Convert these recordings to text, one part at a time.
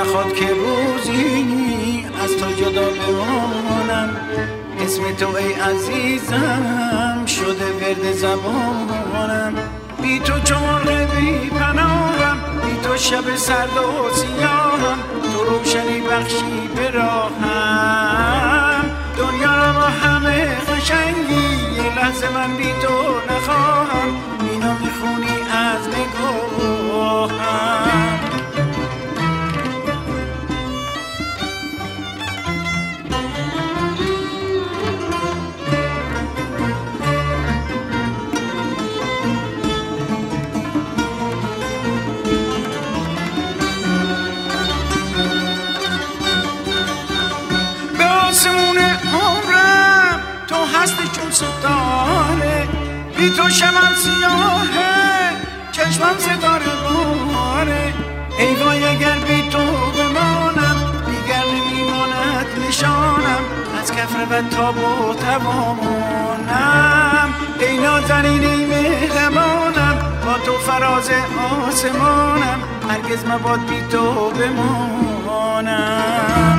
نخواد که روزی از تو جدا بمانم، اسم تو ای عزیزم شده ورد زبانم. بی تو چون بی پناهم، بی تو شب سرد و سیاهم، تو روشنی بخشی به راهم. دنیا را با همه قشنگی، یه لحظه من بی تو نخواهم، اینو میخونی از نگاهم. آسمون عمرم تو هستی چون ستاره، بی تو شبم سیاهه چشمم ستاره باره. ای وای اگر بی تو بمانم، دیگر نمیماند نشانم، از کف رود تاب و توانم. ای نازنین ای مهربانم، با تو فراز آسمانم، هرگز مباد بی تو بمانم.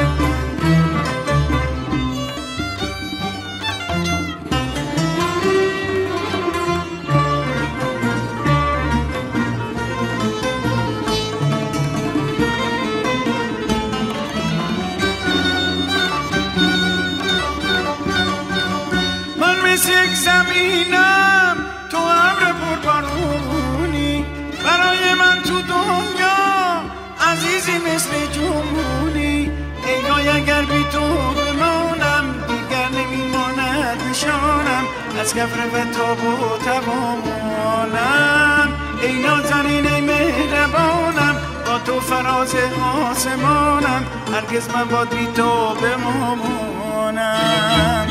مثل یک زمینم تو ابر پربارونی، برای من تو دنیا عزیزی مثل جمونی. ای وای اگر بی تو بمانم، دیگر نمیماند نشانم، از کف رود تاب و توانم. ای نازنین ای مهربانم، با تو فراز آسمانم، هرگز مباد بی تو بمانم.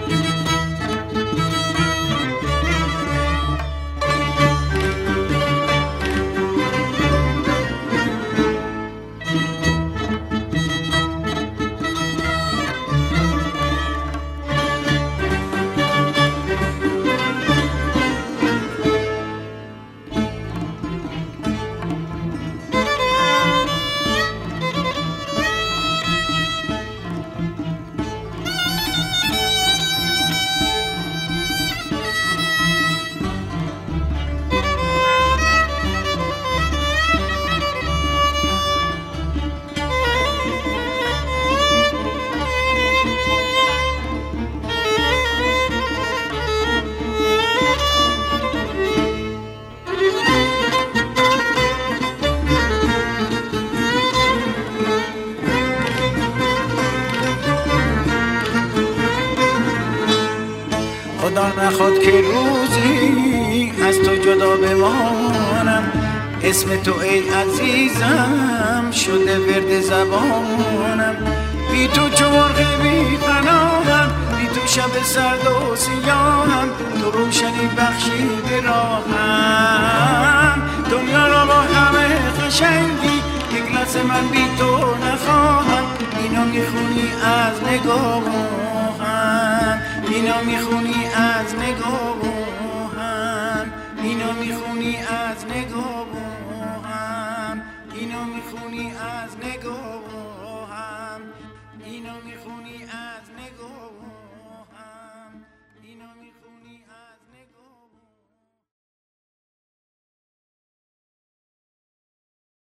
خدا نخواد که روزی از تو جدا بمانم، اسم تو ای عزیزم شده ورد زبانم. بی تو چو مرغ بی پناهم، بی تو شب سرد و سیاهم، تو روشنی بخشی به راهم. دنیا را با همه قشنگی، یک لحظه من بی تو نخواهم، اینو میخونی از نگاهم، اینو میخونی